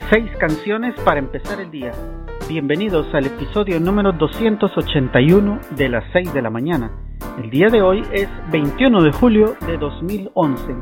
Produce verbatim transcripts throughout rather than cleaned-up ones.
Seis canciones para empezar el día. Bienvenidos al episodio número doscientos ochenta y uno de las seis de la mañana. El día de hoy es veintiuno de julio de dos mil once.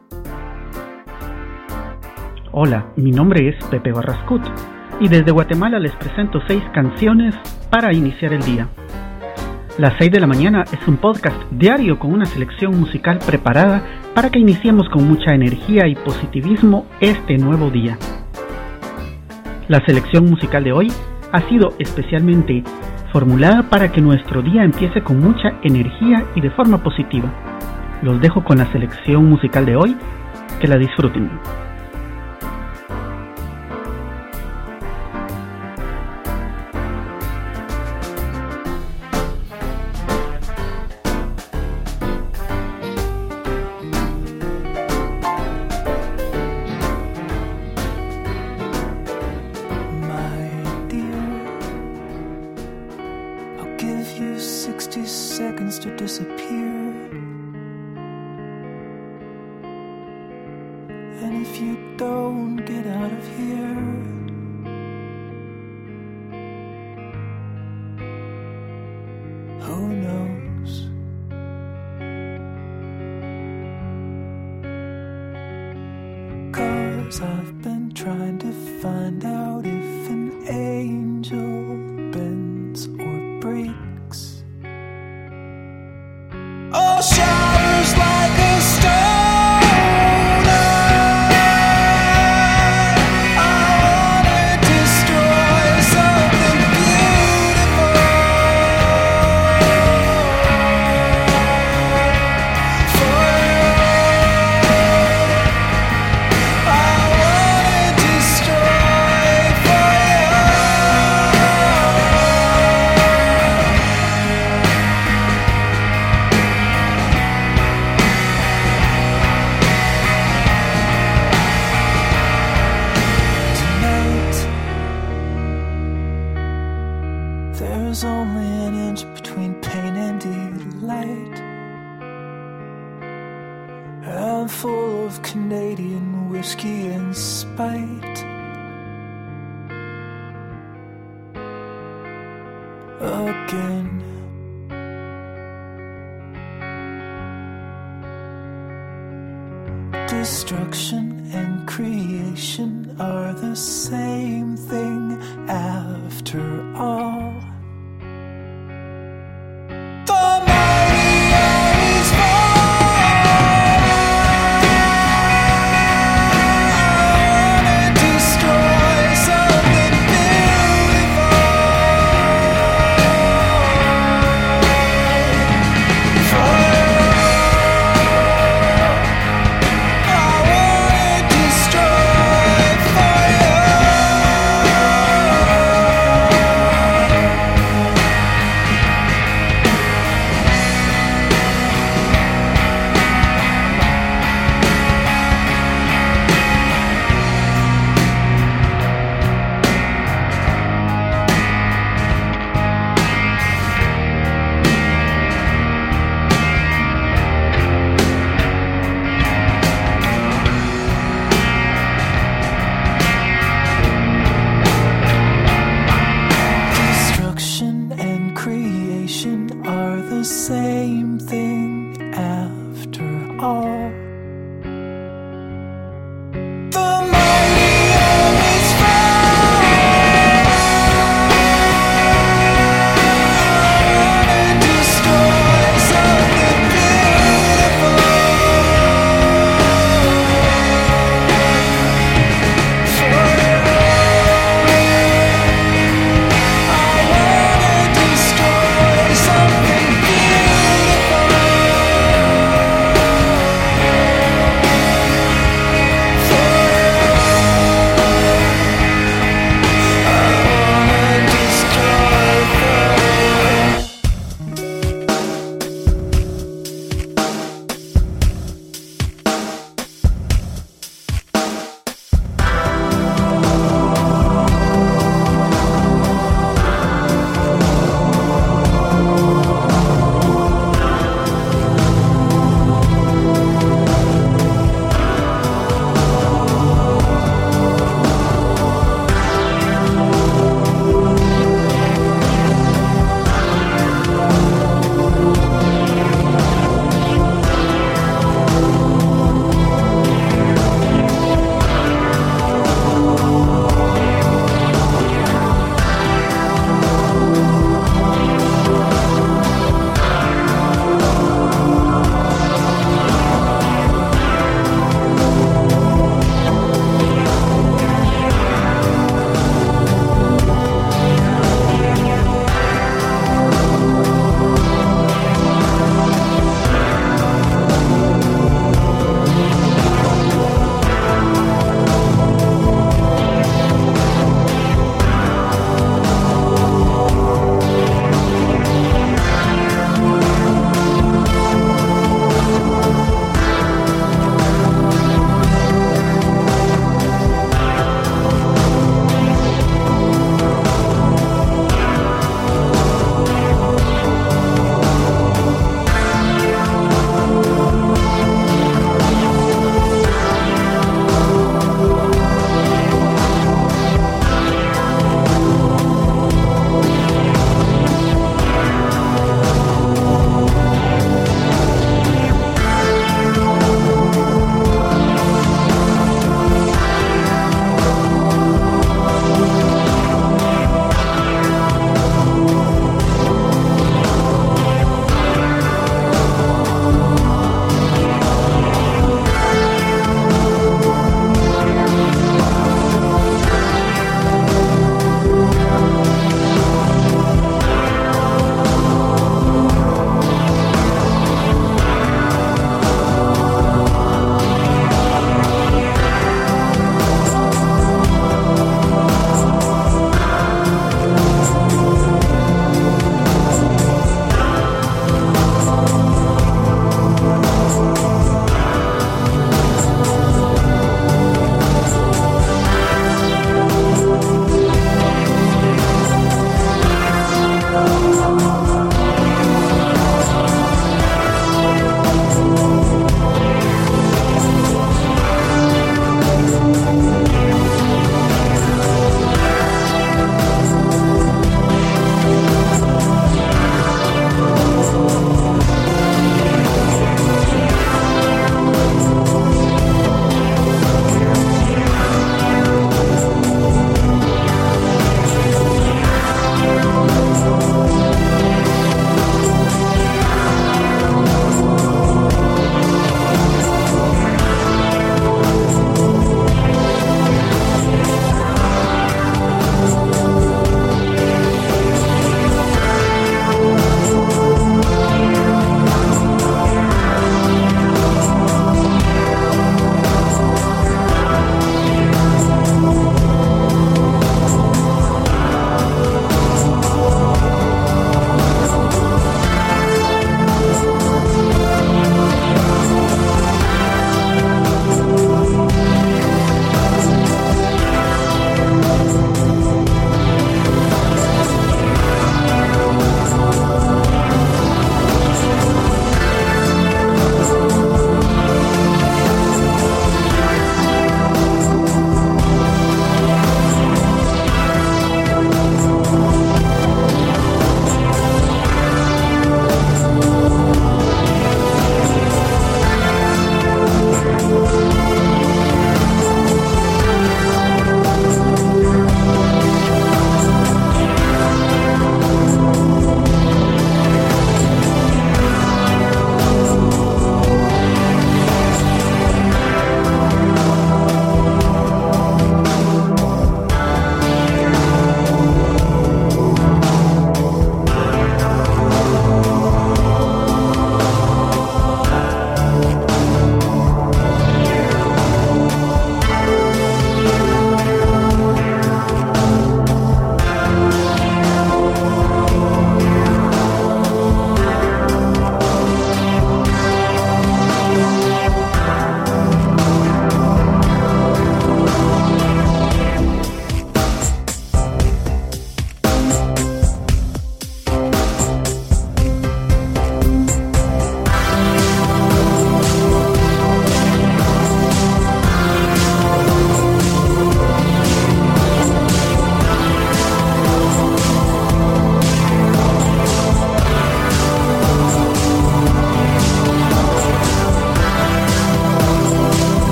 Hola, mi nombre es Pepe Barrascut y desde Guatemala les presento seis canciones para iniciar el día. Las seis de la mañana es un podcast diario con una selección musical preparada para que iniciemos con mucha energía y positivismo este nuevo día. La selección musical de hoy ha sido especialmente formulada para que nuestro día empiece con mucha energía y de forma positiva. Los dejo con la selección musical de hoy, que la disfruten. sixty seconds to disappear. And if you don't get out of here, who knows? Cause I've been trying to find out if an angel bends or breaks. Oh, showers like a stone. I wanna destroy something beautiful for you. I wanna destroy for there's only an inch between pain and delight. I'm full of Canadian whiskey and spite. Again. Destruction and creation are the same thing after all. The mighty always fall. I wanna destroy something beautiful for you. I wanna destroy for you.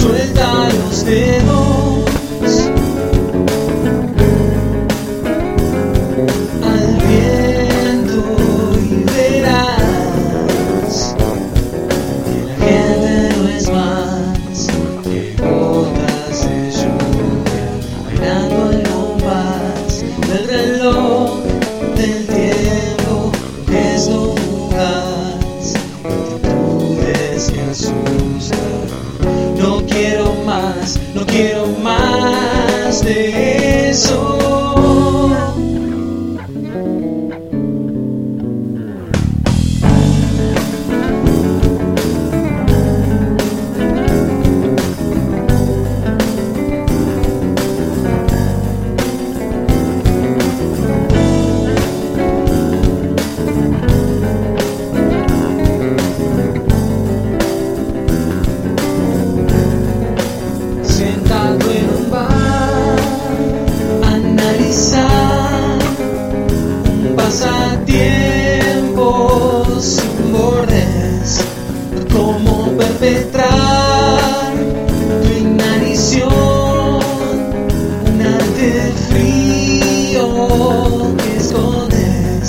suelta los dedos al viento y verás que la gente no es más que gotas de lluvia bailando al compás del reloj del tiempo, que es lo fugaz, actitudes que asustan. No quiero más, no quiero más de eso. Sentado en un bar, analizar un pasatiempo sin bordes, cómo perpetrar tu inanición, un arte frío que escondes.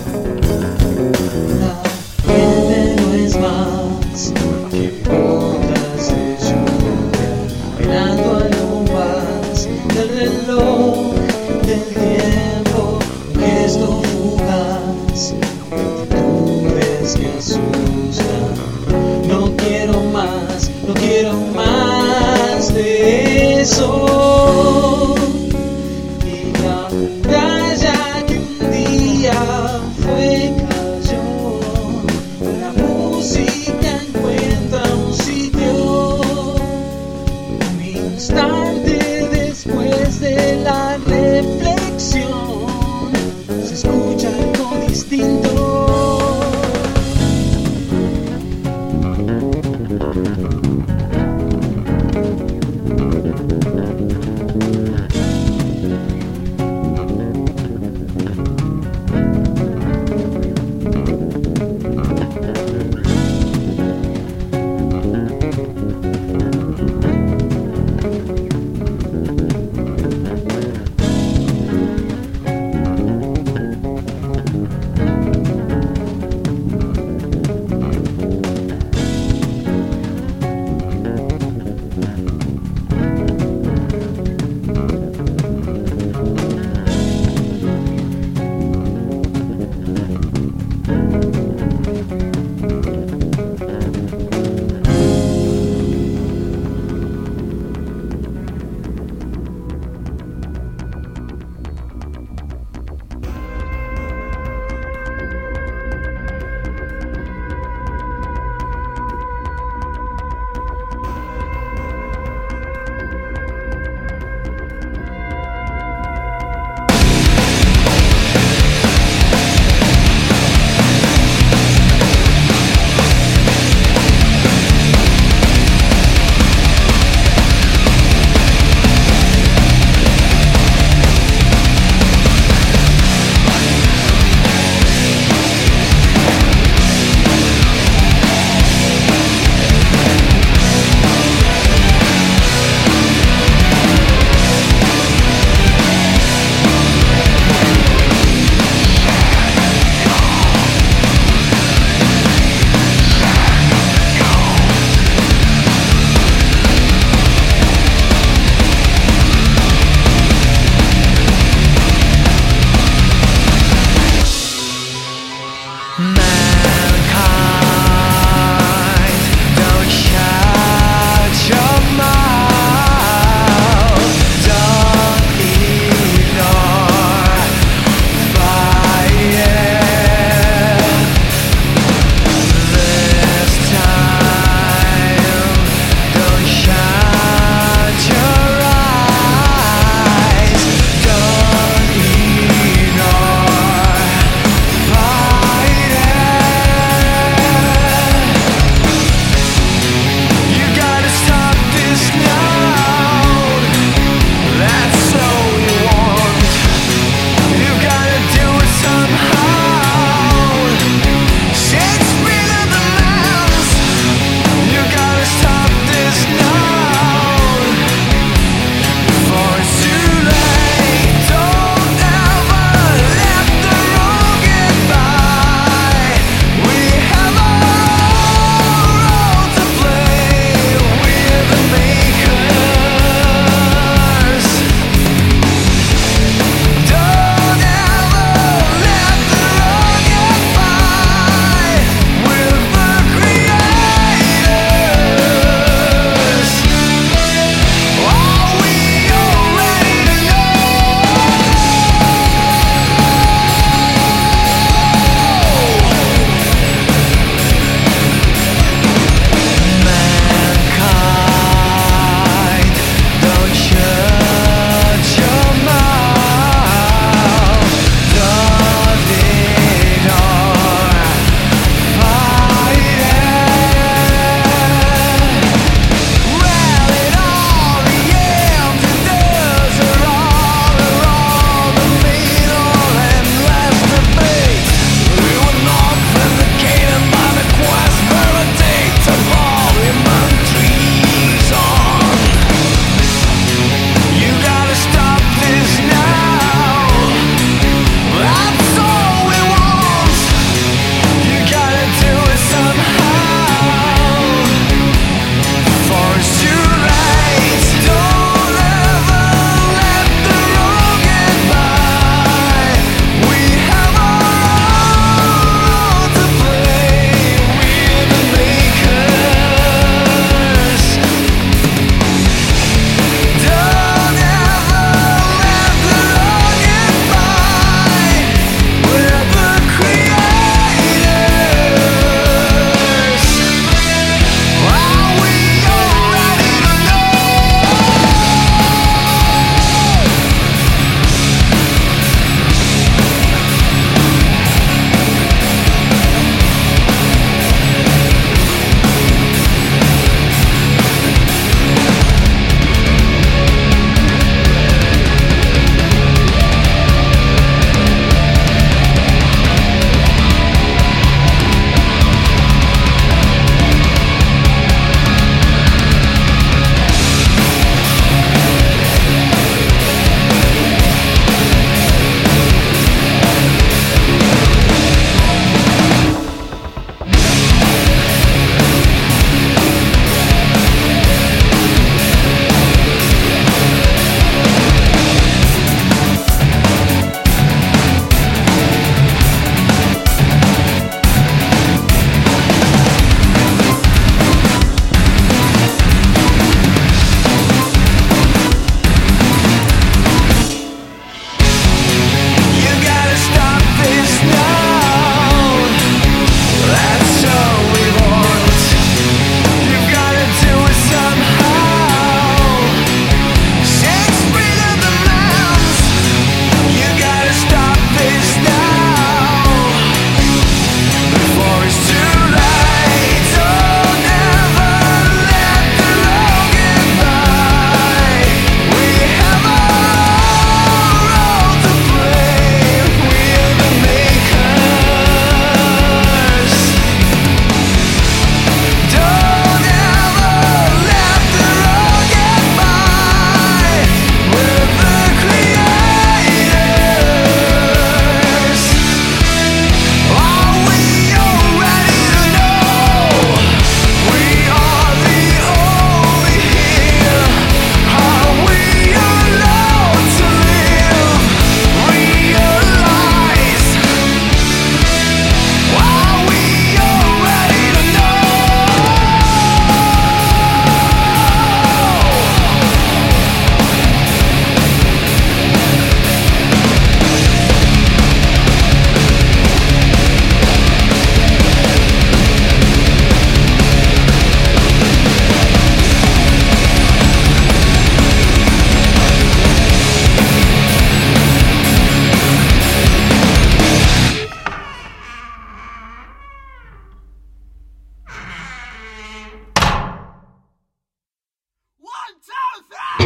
La gente no es más que gotas de lluvia bailando al compás del reloj del tiempo, un gesto fugaz, actitudes que asustan. No quiero más, no quiero más de eso. Y la muralla que un día fue cayó, la música encuentra un sitio. Un instante después de la reflexión se escucha algo distinto.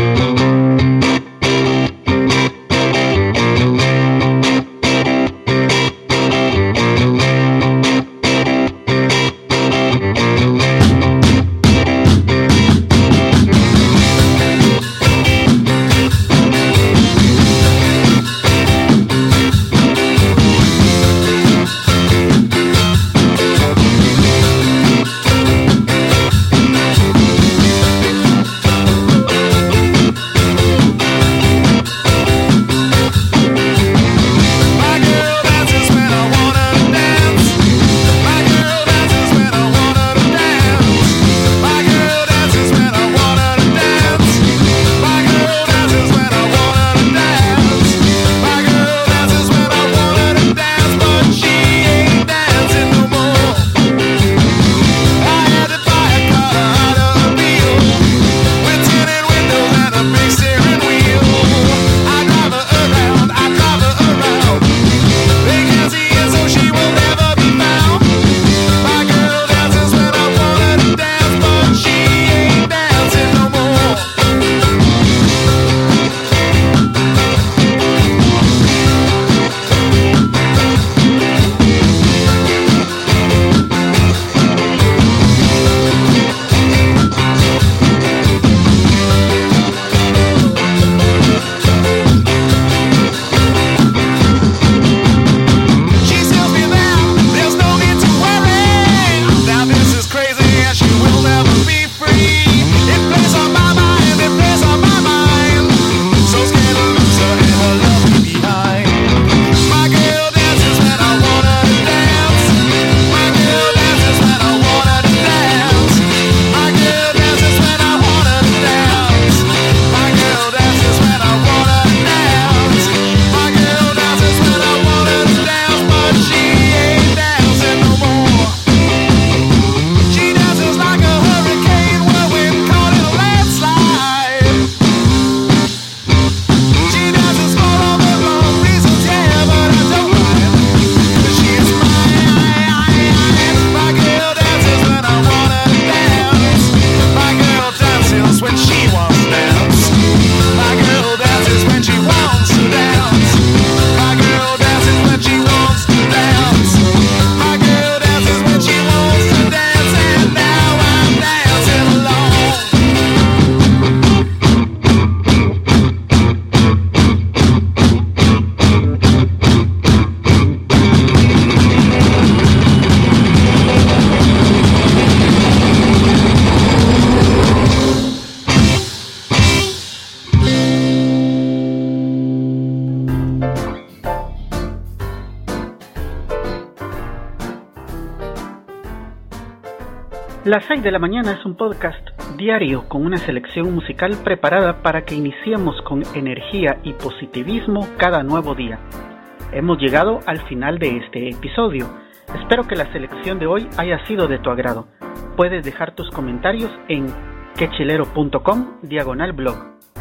Las seis de la mañana es un podcast diario con una selección musical preparada para que iniciemos con energía y positivismo cada nuevo día. Hemos llegado al final de este episodio. Espero que la selección de hoy haya sido de tu agrado. Puedes dejar tus comentarios en quechilero.com diagonal blog.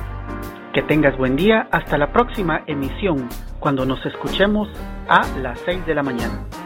Que tengas buen día hasta la próxima emisión, cuando nos escuchemos a las seis de la mañana.